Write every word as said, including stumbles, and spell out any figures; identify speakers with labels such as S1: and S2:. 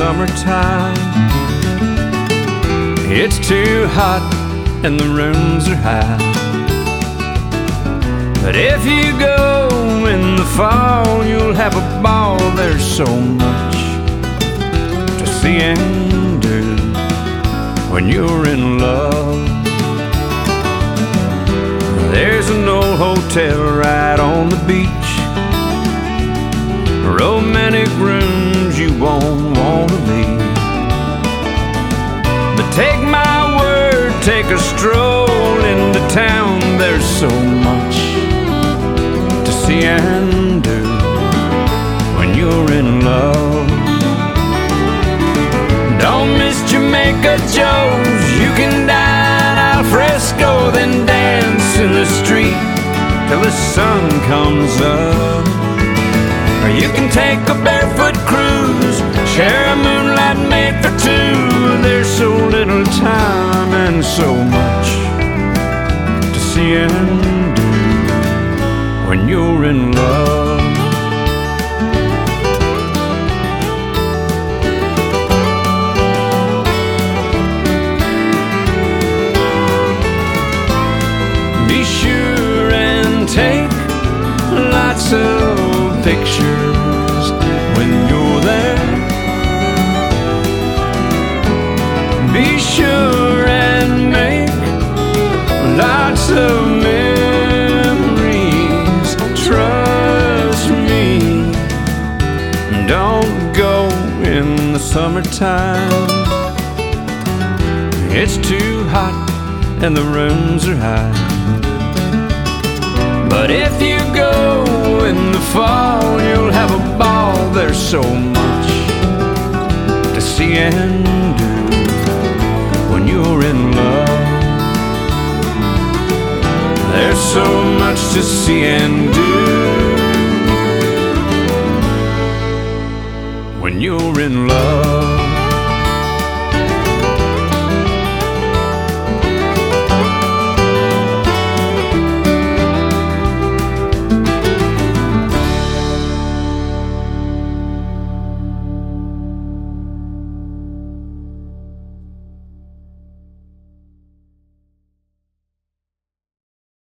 S1: summertime. It's too hot and the rooms are high. But if you go in the fall, you'll have a ball. There's so much to see and do when you're in love. There's an old hotel right on the beach, romantic rooms you won't want to leave. But take my word, take a stroll into town. There's so much to see and do when you're in love. Don't miss Jamaica Joe's. You can dine al fresco, then dance in the street till the sun comes up. Or you can take a barefoot cruise, share a moonlight made for two. There's so little time and so much to see and do when you're in love. Be sure and take lots of pictures when you're there. Be sure and make lots of memories. Trust me, don't go in the summertime. It's too hot and the rooms are high. But if you go in the fall, you'll have a ball. There's so much to see and do when you're in love. There's so much to see and do when you're in love.